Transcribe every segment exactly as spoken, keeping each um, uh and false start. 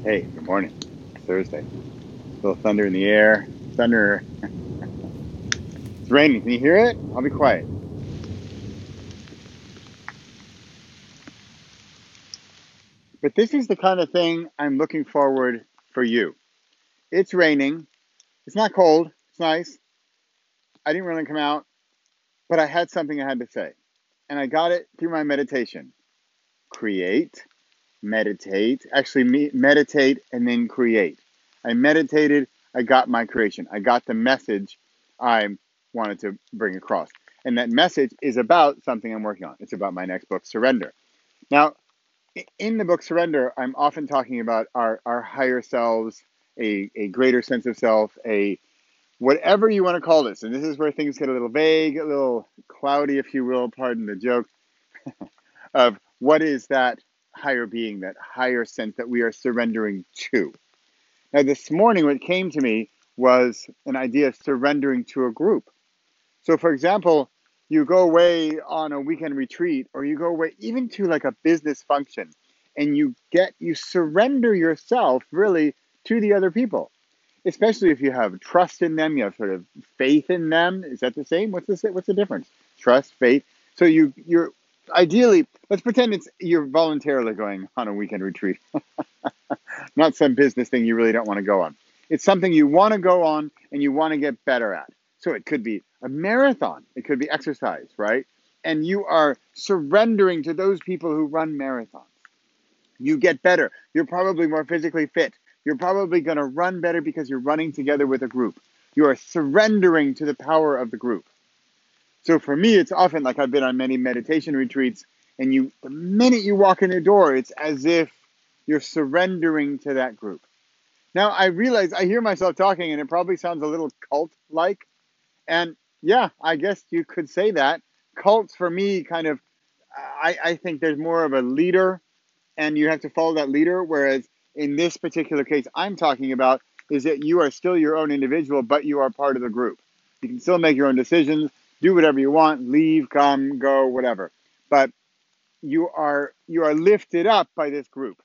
Hey, good morning. It's Thursday. A little thunder in the air. Thunder. It's raining. Can you hear it? I'll be quiet. But this is the kind of thing I'm looking forward for you. It's raining. It's not cold. It's nice. I didn't really come out, but I had something I had to say. And I got it through my meditation. Create, meditate, actually me- meditate and then create. I meditated. I got my creation. I got the message I wanted to bring across. And that message is about something I'm working on. It's about my next book, Surrender. Now, in the book Surrender, I'm often talking about our, our higher selves, a, a greater sense of self, a whatever you want to call this. And this is where things get a little vague, a little cloudy, if you will, pardon the joke, of what is that higher being, that higher sense that we are surrendering to. Now, this morning, what came to me was an idea of surrendering to a group. So, for example, you go away on a weekend retreat, or you go away even to like a business function, and you get you surrender yourself really to the other people, especially if you have trust in them, you have sort of faith in them. Is that the same? What's the what's the difference? Trust, faith. So you you're ideally, let's pretend it's you're voluntarily going on a weekend retreat, not some business thing you really don't want to go on. It's something you want to go on and you want to get better at. So it could be a marathon, it could be exercise, right? And you are surrendering to those people who run marathons. You get better. You're probably more physically fit. You're probably going to run better because you're running together with a group. You are surrendering to the power of the group. So for me, it's often like I've been on many meditation retreats, and you, the minute you walk in the door, it's as if you're surrendering to that group. Now, I realize I hear myself talking, and it probably sounds a little cult-like. And yeah, I guess you could say that. Cults, for me, kind of, I, I think there's more of a leader, and you have to follow that leader. Whereas in this particular case I'm talking about is that you are still your own individual, but you are part of the group. You can still make your own decisions, do whatever you want, leave, come, go, whatever. But you are you are lifted up by this group.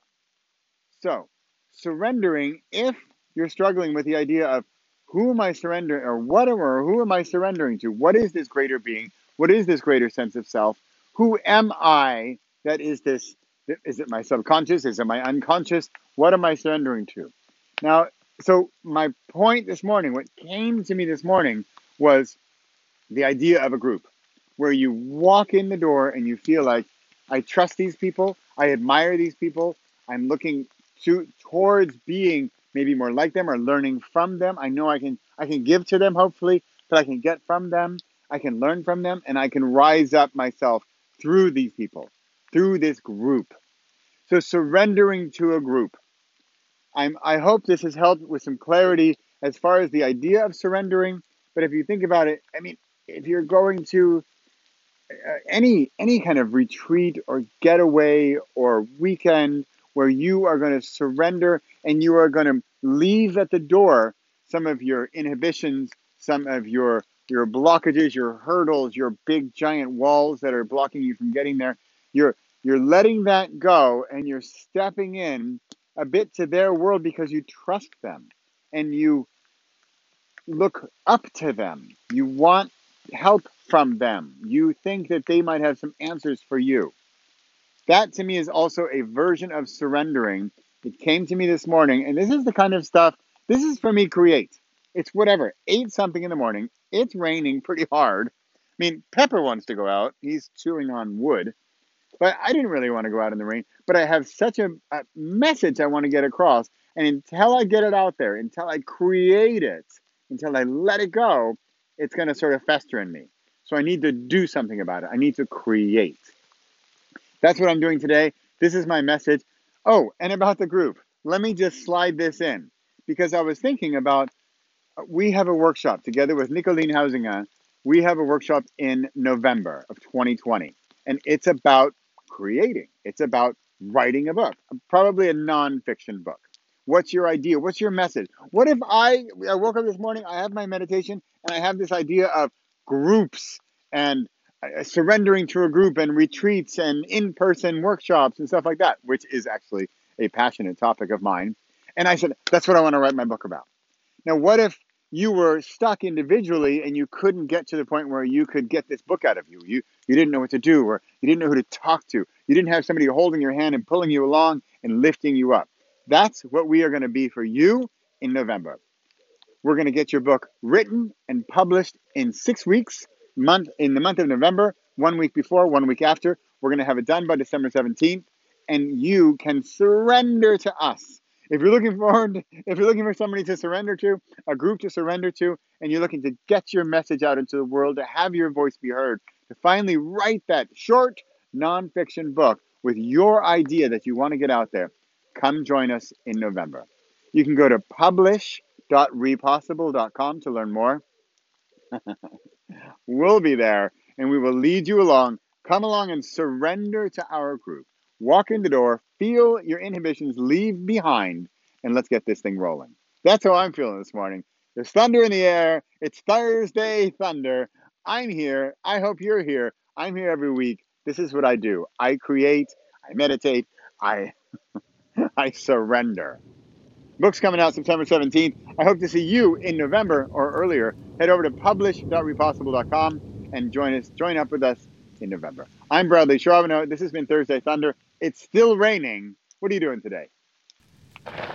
So surrendering, if you're struggling with the idea of who am I surrendering, or what am or who am I surrendering to? What is this greater being? What is this greater sense of self? Who am I that is this? Is it my subconscious? Is it my unconscious? What am I surrendering to? Now, so my point this morning, what came to me this morning was the idea of a group where you walk in the door and you feel like, I trust these people, I admire these people, I'm looking to towards being maybe more like them or learning from them. I know I can I can give to them, hopefully, but I can get from them, I can learn from them, and I can rise up myself through these people, through this group. So surrendering to a group. I'm I hope this has helped with some clarity as far as the idea of surrendering. But if you think about it, I mean, if you're going to uh, any any kind of retreat or getaway or weekend where you are going to surrender and you are going to leave at the door some of your inhibitions, some of your your blockages, your hurdles, your big giant walls that are blocking you from getting there. You're you're letting that go and you're stepping in a bit to their world because you trust them and you look up to them. You want help from them. You think that they might have some answers for you. That to me is also a version of surrendering. It came to me this morning, and this is the kind of stuff, this is for me, create. It's whatever. Eight something in the morning. It's raining pretty hard. I mean, Pepper wants to go out. He's chewing on wood. But I didn't really want to go out in the rain. But I have such a, a message I want to get across. And until I get it out there, until I create it, until I let it go, it's going to sort of fester in me. So I need to do something about it. I need to create. That's what I'm doing today. This is my message. Oh, and about the group. Let me just slide this in. Because I was thinking about, we have a workshop together with Nicolene Housinga. We have a workshop in November of twenty twenty. And it's about creating. It's about writing a book, probably a nonfiction book. What's your idea? What's your message? What if I, I woke up this morning, I have my meditation, and I have this idea of groups and uh, surrendering to a group and retreats and in-person workshops and stuff like that, which is actually a passionate topic of mine. And I said, that's what I want to write my book about. Now, what if you were stuck individually and you couldn't get to the point where you could get this book out of you? You you didn't know what to do, or you didn't know who to talk to. You didn't have somebody holding your hand and pulling you along and lifting you up. That's what we are going to be for you in November. We're going to get your book written and published in six weeks, month in the month of November, one week before, one week after. We're going to have it done by December seventeenth, and you can surrender to us. If you're looking forward, if you're looking for somebody to surrender to, a group to surrender to, and you're looking to get your message out into the world, to have your voice be heard, to finally write that short nonfiction book with your idea that you want to get out there, come join us in November. You can go to publish dot repossible dot com to learn more. We'll be there and we will lead you along. Come along and surrender to our group. Walk in the door, feel your inhibitions leave behind, and let's get this thing rolling. That's how I'm feeling this morning. There's thunder in the air. It's Thursday Thunder. I'm here. I hope you're here. I'm here every week. This is what I do. I create, I meditate, I I surrender. Book's coming out September seventeenth. I hope to see you in November or earlier. Head over to publish dot repossible dot com and join us. Join up with us in November. I'm Bradley Charbonneau. This has been Thursday Thunder. It's still raining. What are you doing today?